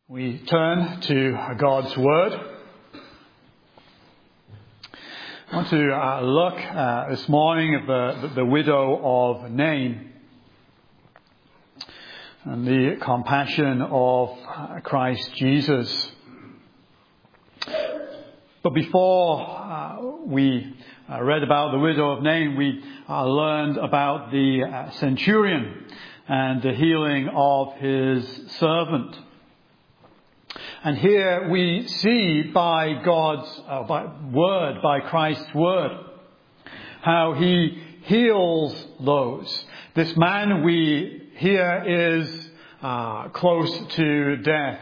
We turn to God's Word. I want to look this morning at the widow of Nain and the compassion of Christ Jesus. But before we read about the widow of Nain, we learned about the centurion and the healing of his servant. And here we see by God's word, by Christ's word, how he heals those. This man we hear is close to death.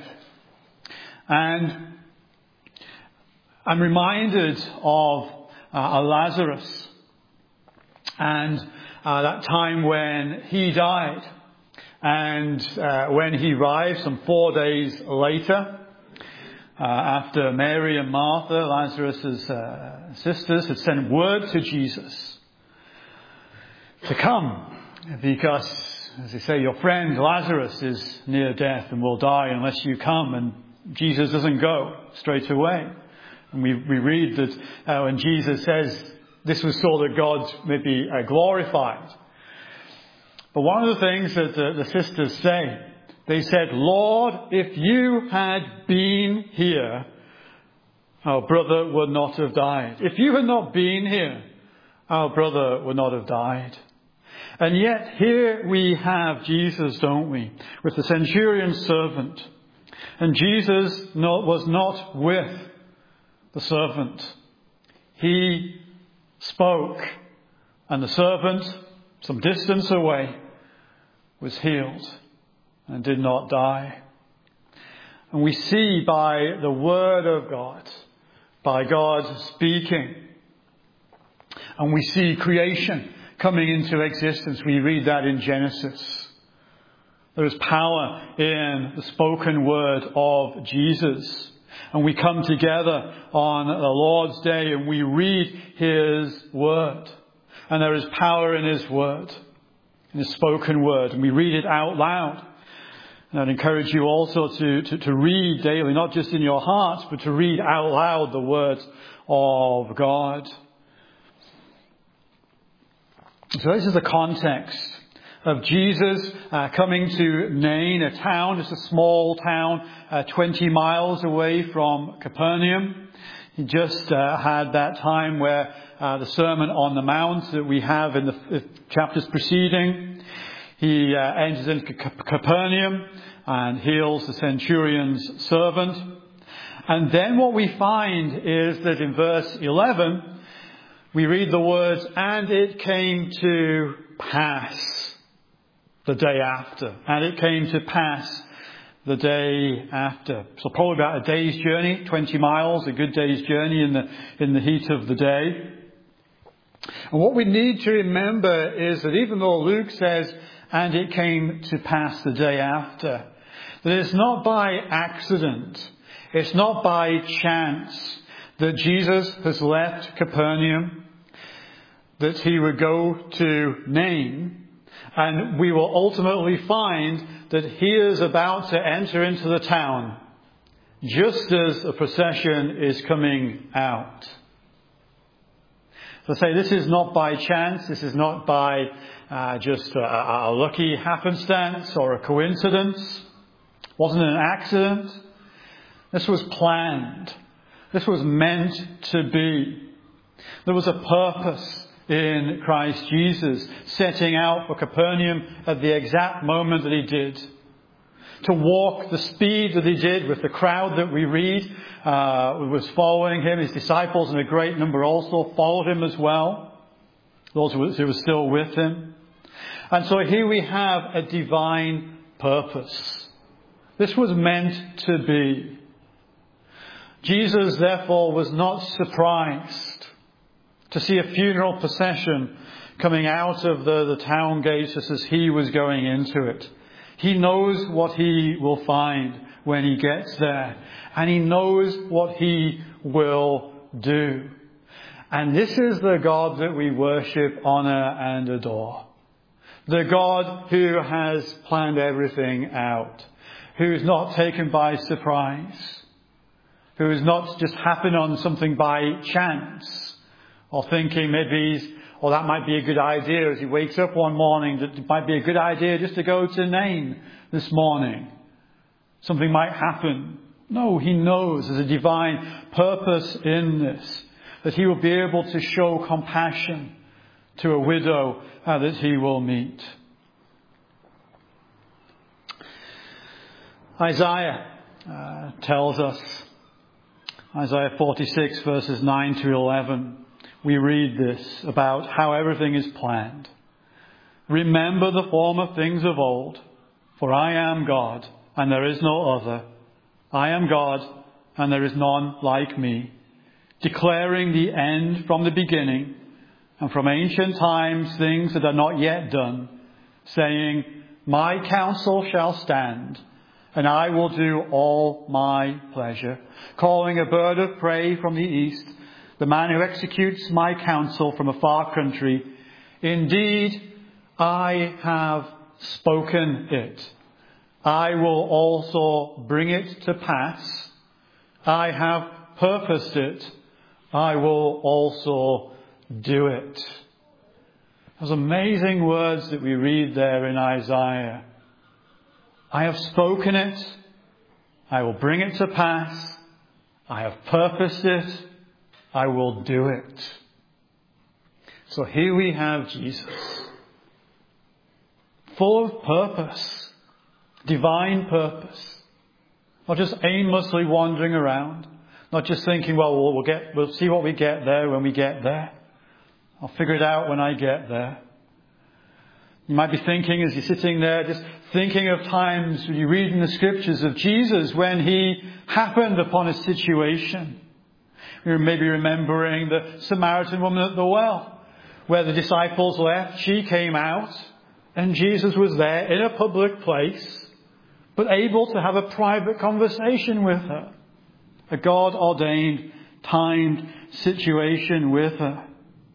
And I'm reminded of Lazarus and that time when he died. And when he arrived some 4 days later, after Mary and Martha, Lazarus' sisters, had sent word to Jesus to come, because, as they say, your friend Lazarus is near death and will die unless you come. And Jesus doesn't go straight away. And we read that when Jesus says this was so that God may be glorified. But one of the things that the sisters say, they said, Lord, if you had been here, our brother would not have died. If you had not been here, our brother would not have died. And yet here we have Jesus, don't we, with the centurion's servant. And Jesus was not with the servant. He spoke, and the servant, some distance away, was healed and did not die. And we see by the word of God, by God speaking, and we see creation coming into existence. We read that in Genesis. There is power in the spoken word of Jesus. And we come together on the Lord's Day and we read His word. And there is power in His word, in His spoken word. And we read it out loud. And I'd encourage you also to read daily, not just in your hearts, but to read out loud the words of God. So this is the context of Jesus coming to Nain, a town, just a small town, 20 miles away from Capernaum. He just had that time where the Sermon on the Mount that we have in the chapters preceding. He enters into Capernaum and heals the centurion's servant. And then what we find is that in verse 11, we read the words, and it came to pass the day after. And it came to pass the day after. So probably about a day's journey, 20 miles, a good day's journey in the heat of the day. And what we need to remember is that even though Luke says, and it came to pass the day after, that it's not by accident, it's not by chance that Jesus has left Capernaum, that he would go to Nain, and we will ultimately find that he is about to enter into the town just as the procession is coming out. So I say this is not by chance, this is not by just a lucky happenstance or a coincidence. It wasn't an accident. This was planned. This was meant to be. There was a purpose in Christ Jesus setting out for Capernaum at the exact moment that he did. To walk the speed that he did with the crowd that we read was following him. His disciples and a great number also followed him as well. Those who were still with him. And so here we have a divine purpose. This was meant to be. Jesus, therefore, was not surprised to see a funeral procession coming out of the town gates just as he was going into it. He knows what he will find when he gets there. And he knows what he will do. And this is the God that we worship, honour and adore. The God who has planned everything out. who is not taken by surprise, who is not just happened on something by chance, or thinking maybe, that might be a good idea as he wakes up one morning, that it might be a good idea just to go to Nain this morning. Something might happen. No, he knows there's a divine purpose in this, that he will be able to show compassion to a widow that he will meet. Isaiah tells us, Isaiah 46 verses 9 to 11, we read this about how everything is planned. Remember the former things of old, for I am God, and there is no other. I am God, and there is none like me, declaring the end from the beginning, and from ancient times things that are not yet done, saying, my counsel shall stand, and I will do all my pleasure, calling a bird of prey from the east, the man who executes my counsel from a far country. Indeed, I have spoken it. I will also bring it to pass. I have purposed it. I will also do it. Those amazing words that we read there in Isaiah. I have spoken it. I will bring it to pass. I have purposed it. I will do it. So here we have Jesus, full of purpose, divine purpose, not just aimlessly wandering around, not just thinking, we'll see what we get there when we get there. I'll figure it out when I get there. You might be thinking as you're sitting there, just thinking of times when you read in the scriptures of Jesus when he happened upon a situation. You're maybe remembering the Samaritan woman at the well, where the disciples left. She came out, and Jesus was there in a public place, but able to have a private conversation with her. A God-ordained, timed situation with her.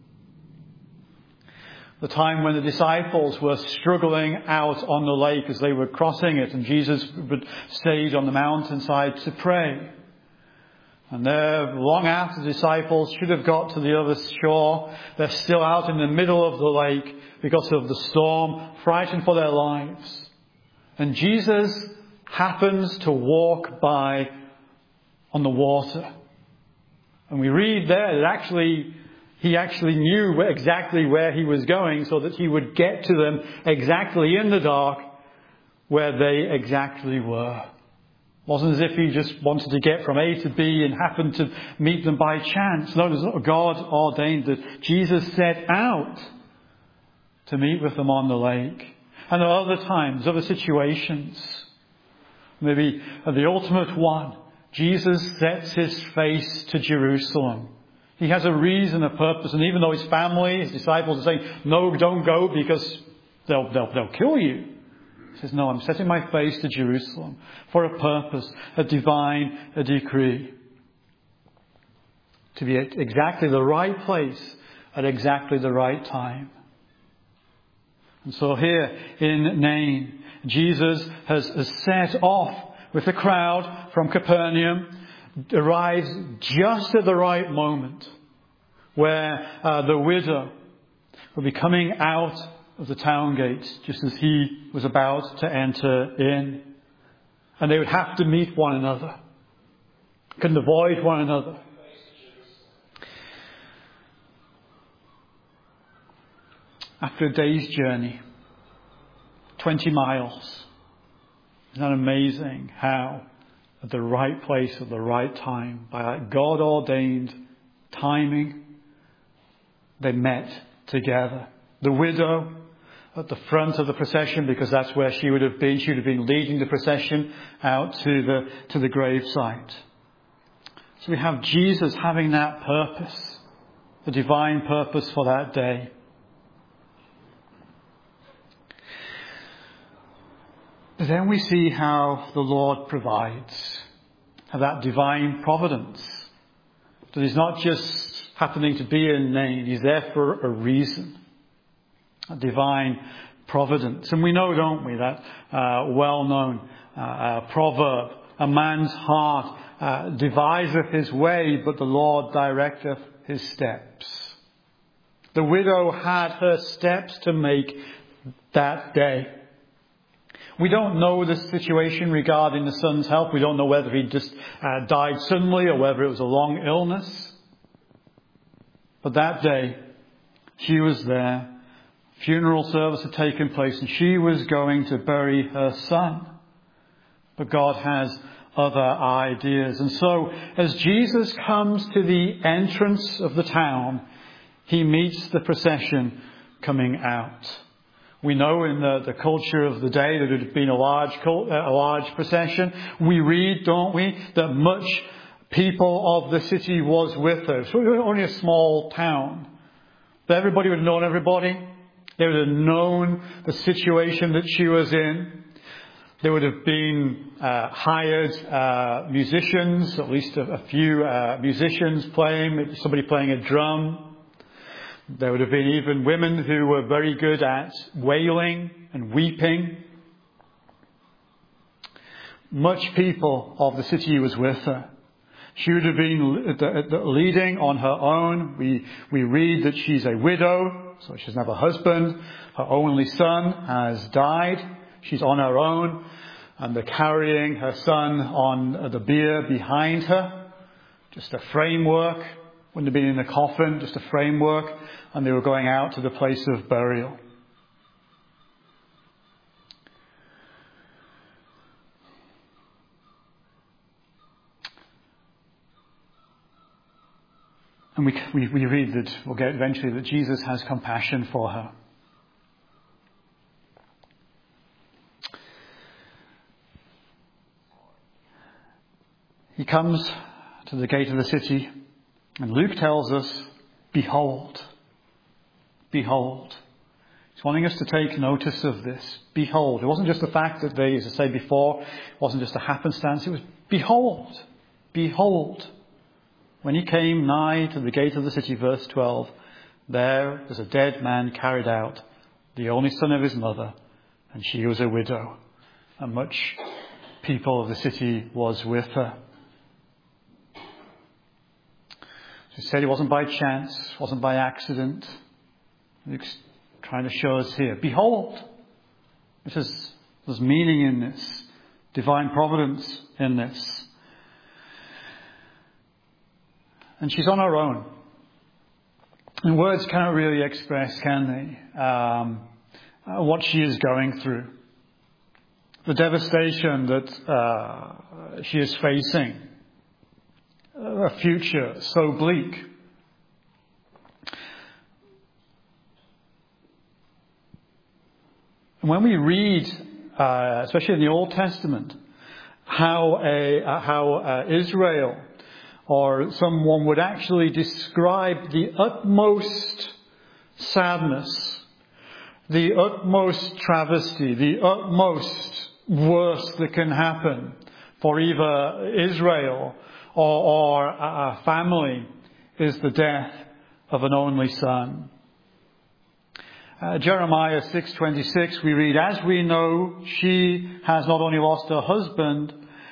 The time when the disciples were struggling out on the lake as they were crossing it, and Jesus stayed on the mountainside to pray. And there, long after the disciples should have got to the other shore, they're still out in the middle of the lake because of the storm, frightened for their lives. And Jesus happens to walk by on the water. And we read there that he actually knew exactly where he was going so that he would get to them exactly in the dark where they exactly were. It wasn't as if he just wanted to get from A to B and happened to meet them by chance. No, it was God ordained that Jesus set out to meet with them on the lake. And there are other times, other situations. Maybe the ultimate one, Jesus sets his face to Jerusalem. He has a reason, a purpose, and even though his family, his disciples are saying, no, don't go because they'll kill you. He says, no, I'm setting my face to Jerusalem for a purpose, a decree. To be at exactly the right place at exactly the right time. And so here in Nain, Jesus has set off with the crowd from Capernaum, arrives just at the right moment where the widow will be coming out of the town gates just as he was about to enter in. And they would have to meet one another. Couldn't avoid one another. After a day's journey, 20 miles. Isn't that amazing how at the right place at the right time, by that God-ordained timing, they met together. The widow at the front of the procession, because that's where she would have been. She would have been leading the procession out to the gravesite. So we have Jesus having that purpose, the divine purpose for that day. But then we see how the Lord provides, how that divine providence, that He's not just happening to be in Nain, He's there for a reason. A divine providence. And we know, don't we, that well-known proverb, a man's heart deviseth his way, but the Lord directeth his steps. The widow had her steps to make that day. We don't know the situation regarding the son's health. We don't know whether he just died suddenly or whether it was a long illness. But that day, she was there. Funeral service had taken place and she was going to bury her son. But God has other ideas. And so, as Jesus comes to the entrance of the town, he meets the procession coming out. We know in the culture of the day that it had been a large procession. We read, don't we, that much people of the city was with her. So it was only a small town. But everybody would have known everybody. They would have known the situation that she was in. There would have been hired musicians, at least a few musicians playing, maybe somebody playing a drum. There would have been even women who were very good at wailing and weeping. Much people of the city was with her. She would have been leading on her own. We read that she's a widow, so she doesn't have a husband. Her only son has died. She's on her own, and they're carrying her son on the bier behind her. Just a framework. Wouldn't have been in a coffin, just a framework. And they were going out to the place of burial. And we read that, we'll get eventually, that Jesus has compassion for her. He comes to the gate of the city, and Luke tells us, behold. Behold. He's wanting us to take notice of this. Behold. It wasn't just the fact that they, as I said before, it wasn't just a happenstance. It was behold. Behold. When he came nigh to the gate of the city, verse 12, there was a dead man carried out, the only son of his mother, and she was a widow. And much people of the city was with her. He said it wasn't by chance, wasn't by accident. Luke's trying to show us here. Behold, there's meaning in this, divine providence in this. And she's on her own. And words can't really express, can they, what she is going through. The devastation that she is facing. A future so bleak. And when we read, especially in the Old Testament, how Israel or someone would actually describe the utmost sadness, the utmost travesty, the utmost worst that can happen for either Israel or a family, is the death of an only son. Jeremiah 6:26, we read, as we know, she has not only lost her husband,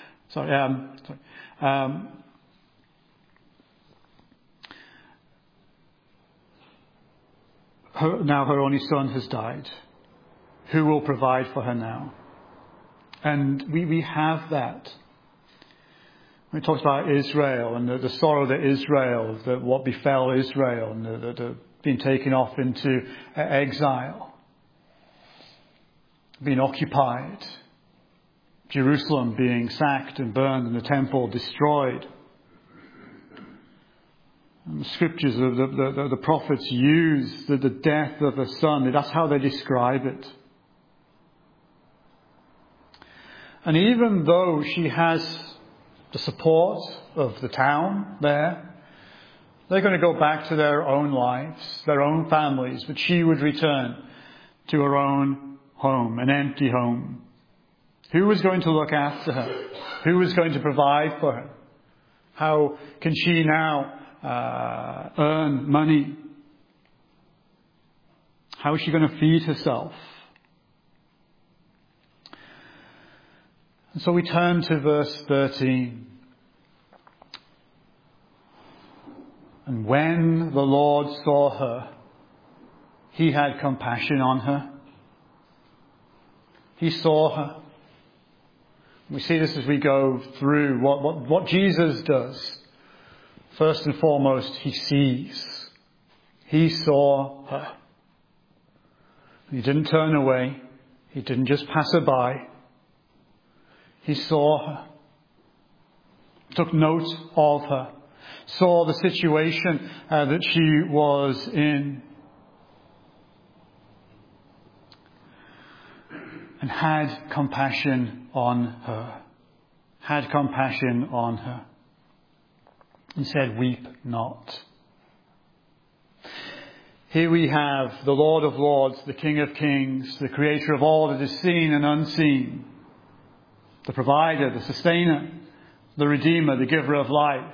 now her only son has died. Who will provide for her now? And we have that. When it talks about Israel and the sorrow that Israel, that what befell Israel, and the being taken off into exile, being occupied, Jerusalem being sacked and burned and the temple destroyed. And the scriptures of the prophets use the death of a son. That's how they describe it. And even though she has the support of the town there, they're going to go back to their own lives, their own families, but she would return to her own home, an empty home. Who was going to look after her? Who was going to provide for her? How can she now earn money? How is she going to feed herself? And so we turn to verse 13. And when the Lord saw her, he had compassion on her. He saw her. We see this as we go through what Jesus does. First and foremost, he sees. He saw her. He didn't turn away. He didn't just pass her by. He saw her. Took note of her. Saw the situation that she was in. And had compassion on her. Had compassion on her. And said, weep not. Here we have the Lord of Lords, the King of Kings, the Creator of all that is seen and unseen. The Provider, the Sustainer, the Redeemer, the Giver of life.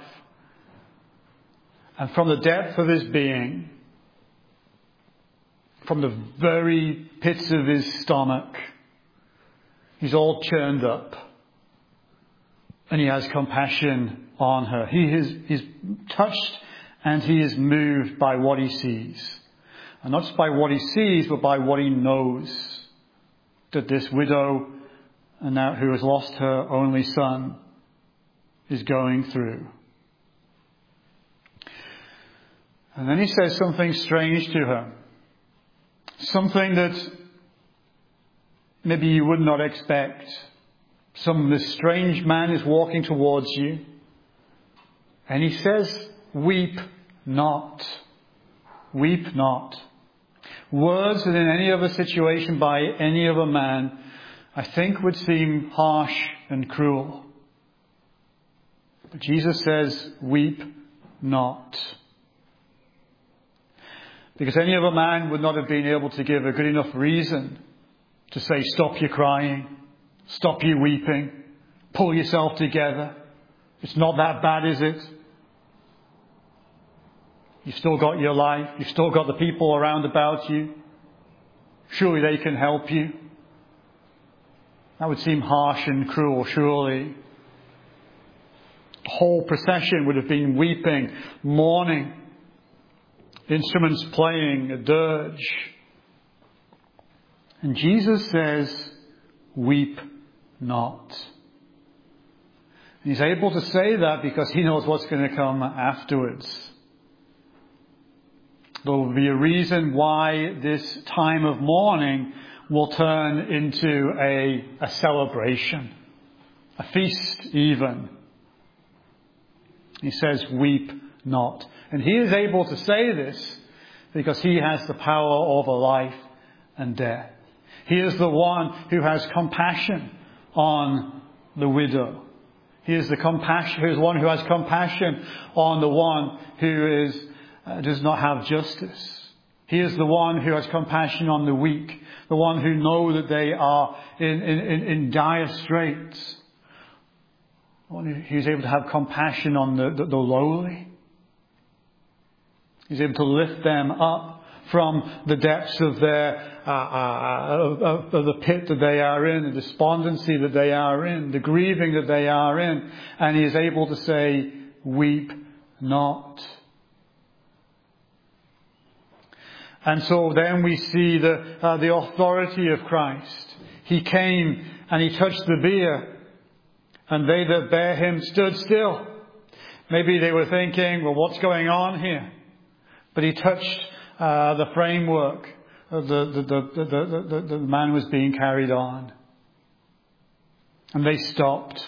And from the depth of his being, from the very pits of his stomach, he's all churned up. And he has compassion on her. He's touched and he is moved by what he sees. And not just by what he sees, but by what he knows. That this widow, and now who has lost her only son, is going through. And then he says something strange to her. Something that maybe you would not expect. This strange man is walking towards you. And he says, weep not. Weep not. Words that in any other situation by any other man, I think would seem harsh and cruel. But Jesus says, weep not. Because any other man would not have been able to give a good enough reason to say, stop your crying, stop your weeping, pull yourself together. It's not that bad, is it? You've still got your life. You've still got the people around about you. Surely they can help you. That would seem harsh and cruel, surely. The whole procession would have been weeping, mourning, instruments playing, a dirge. And Jesus says, weep not. And he's able to say that because he knows what's going to come afterwards. There will be a reason why this time of mourning will turn into a celebration, a feast even. He says, weep not. And he is able to say this because he has the power over life and death. He is the one who has compassion on the widow. He is the one who has compassion on the one who does not have justice. He is the one who has compassion on the weak, the one who know that they are in dire straits. The one who is able to have compassion on the lowly. He's able to lift them up from the depths of of the pit that they are in, the despondency that they are in, the grieving that they are in, and he is able to say, weep not. And so then we see the authority of Christ. He came and he touched the bier, and they that bare him stood still. Maybe they were thinking, well, what's going on here? But he touched the framework. The man was being carried on. And they stopped.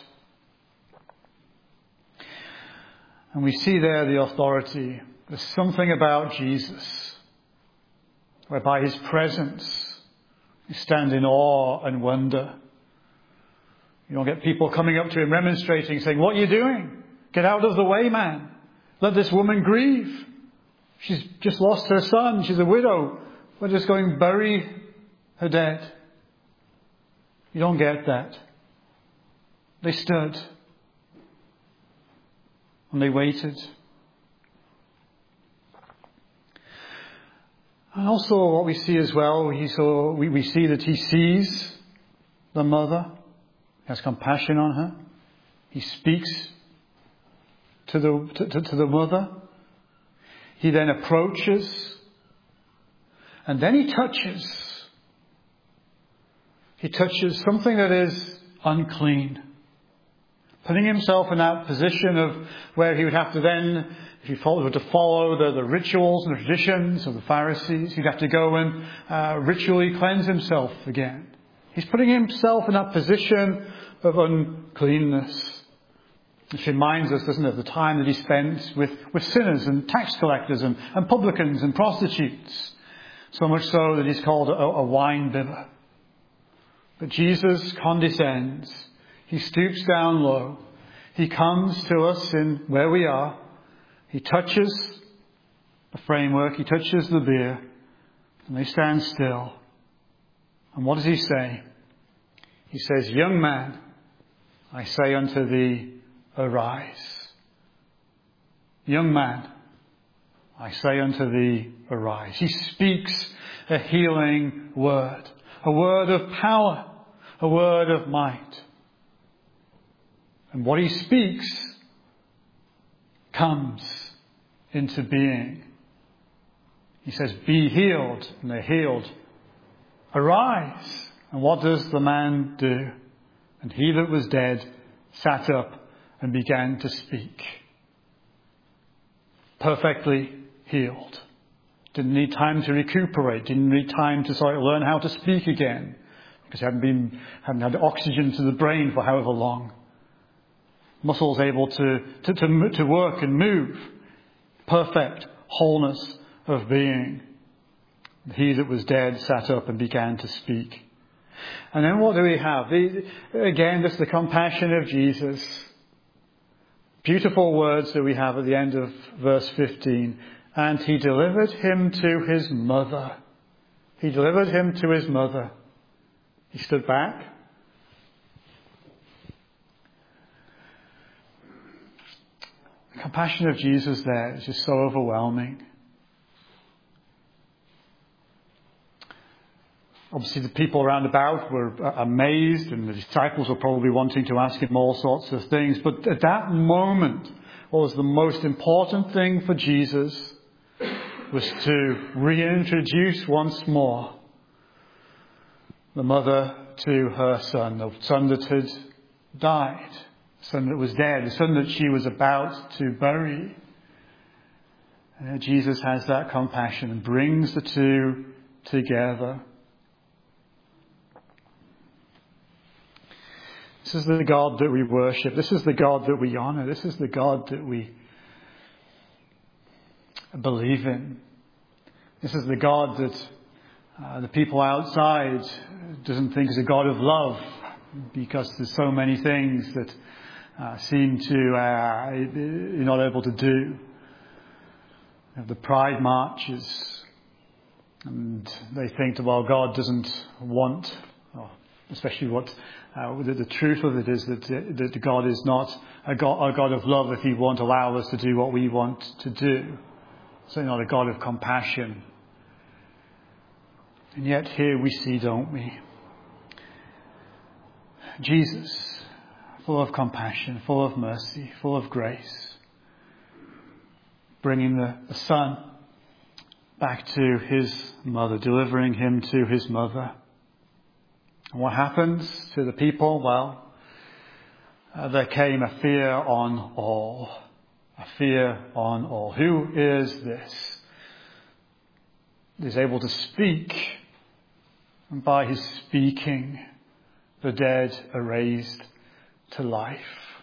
And we see there the authority. There's something about Jesus, whereby his presence, you stand in awe and wonder. You don't get people coming up to him remonstrating, saying, what are you doing? Get out of the way, man. Let this woman grieve. She's just lost her son. She's a widow. We're just going to bury her dead. You don't get that. They stood. And they waited. And also what we see as well, we see that he sees the mother. He has compassion on her. He speaks to the mother. He then approaches, and then he touches. He touches something that is unclean, putting himself in that position of where he would have to then, if he were to follow the rituals and the traditions of the Pharisees, he'd have to go and ritually cleanse himself again. He's putting himself in that position of uncleanness. Which reminds us, doesn't it, of the time that he spent with sinners and tax collectors and publicans and prostitutes. So much so that he's called a wine bibber. But Jesus condescends. He stoops down low. He comes to us in where we are. He touches the framework. He touches the beer. And they stand still. And what does he say? He says, "Young man, I say unto thee, arise." Young man, I say unto thee, arise. He speaks a healing word. A word of power. A word of might. And what he speaks comes into being. He says, "Be healed." And they're healed. "Arise." And what does the man do? "And he that was dead sat up and began to speak." Perfectly healed. Didn't need time to recuperate. Didn't need time to learn how to speak again. Because he hadn't had oxygen to the brain for however long. Muscles able to work and move. Perfect wholeness of being. He that was dead sat up and began to speak. And then what do we have? Again, this is the compassion of Jesus. Beautiful words that we have at the end of verse 15. And he delivered him to his mother. He delivered him to his mother. He stood back. The compassion of Jesus there is just so overwhelming. Obviously, the people around about were amazed, and the disciples were probably wanting to ask him all sorts of things. But at that moment, what was the most important thing for Jesus was to reintroduce once more the mother to her son, the son that had died, the son that was dead, the son that she was about to bury. And Jesus has that compassion and brings the two together. This is the God that we worship. This is the God that we honor. This is the God that we believe in. This is the God that the people outside doesn't think is a God of love, because there's so many things that seem to you're not able to do. The pride marches, and they think that, well, God doesn't want, especially what the truth of it is that God is not a God of love if he won't allow us to do what we want to do. Certainly not a God of compassion. And yet here we see, don't we, Jesus, full of compassion, full of mercy, full of grace, bringing the son back to his mother, delivering him to his mother. And what happens to the people? Well, there came a fear on all. A fear on all. Who is this? He's able to speak, and by his speaking, the dead are raised to life.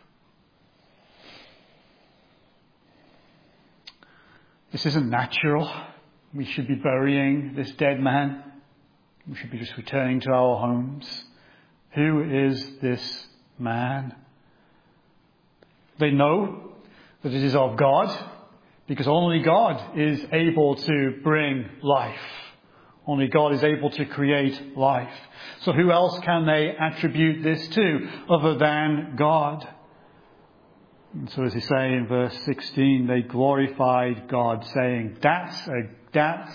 This isn't natural. We should be burying this dead man. We should be just returning to our homes. Who is this man? They know that it is of God, because only God is able to bring life. Only God is able to create life. So who else can they attribute this to other than God? And so as they say in verse 16, they glorified God, saying,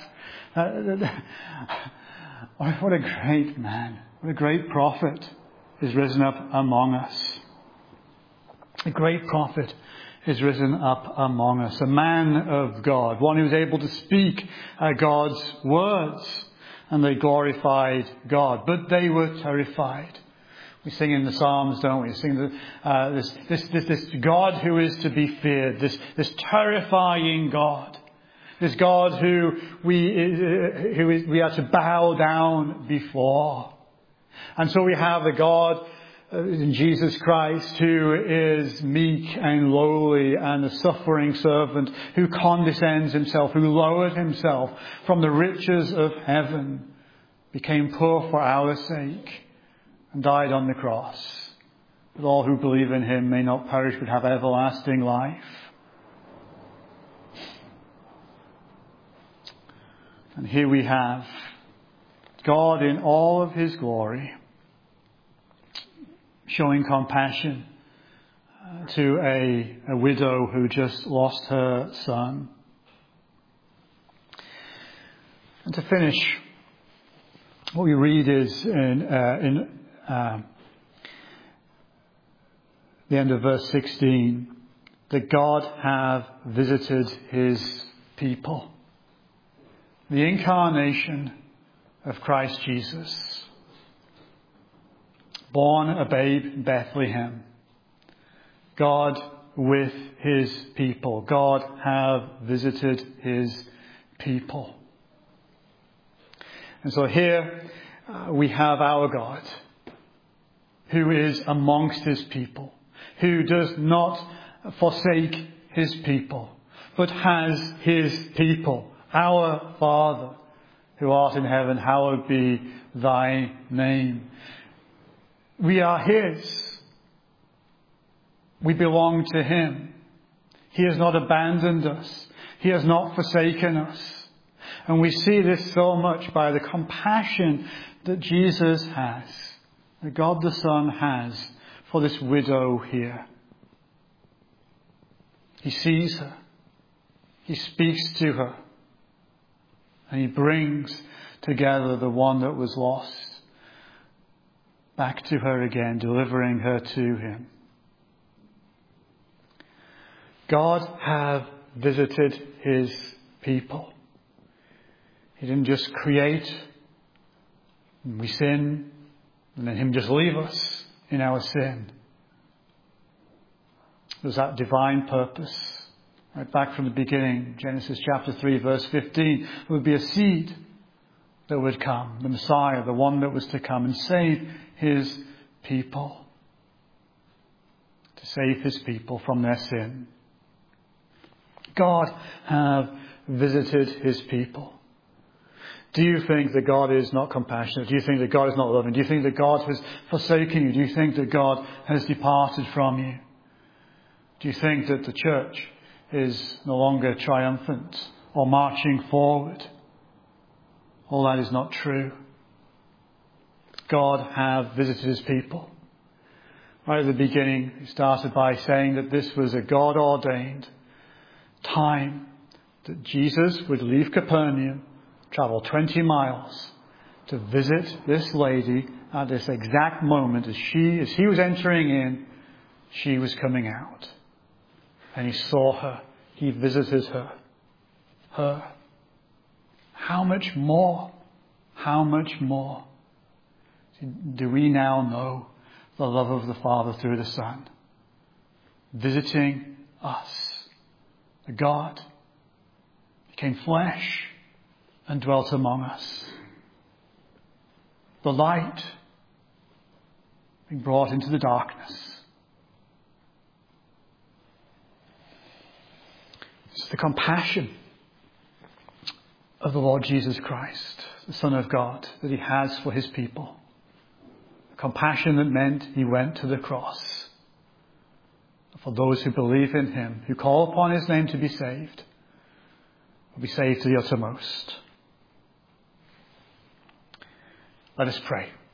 what a great man. What a great prophet. is risen up among us. A great prophet is risen up among us. A man of God, one who is able to speak God's words. And they glorified God, but they were terrified. We sing in the Psalms, don't we? We sing this God who is to be feared, this terrifying God, this God who we are to bow down before. And so we have the God in Jesus Christ who is meek and lowly and a suffering servant, who condescends himself, who lowered himself from the riches of heaven, became poor for our sake, and died on the cross, that all who believe in him may not perish but have everlasting life. And here we have God in all of his glory, showing compassion to a widow who just lost her son. And to finish, what we read is in the end of verse 16, that God have visited his people. The incarnation of Christ Jesus, born a babe in Bethlehem. God with his people. God have visited his people. And so here we have our God, who is amongst his people, who does not forsake his people, but has his people. Our Father, who art in heaven, hallowed be thy name. We are his. We belong to him. He has not abandoned us. He has not forsaken us. And we see this so much by the compassion that Jesus has, that God the Son has for this widow here. He sees her. He speaks to her. And he brings together the one that was lost back to her again, delivering her to him. God have visited his people. He didn't just create, and we sin, and then him just leave us in our sin. There's that divine purpose. Right back from the beginning, Genesis chapter 3, verse 15, there would be a seed that would come, the Messiah, the one that was to come and save his people. To save his people from their sin. God have visited his people. Do you think that God is not compassionate? Do you think that God is not loving? Do you think that God has forsaken you? Do you think that God has departed from you? Do you think that the church is no longer triumphant or marching forward? All that is not true. God have visited his people. Right at the beginning, he started by saying that this was a God-ordained time that Jesus would leave Capernaum, travel 20 miles to visit this lady at this exact moment as he was entering in, she was coming out. And he saw her. He visited her. How much more? How much more do we now know the love of the Father through the Son? Visiting us. The God became flesh and dwelt among us. The light being brought into the darkness. It's the compassion of the Lord Jesus Christ, the Son of God, that he has for his people. A compassion that meant he went to the cross. For those who believe in him, who call upon his name to be saved, will be saved to the uttermost. Let us pray.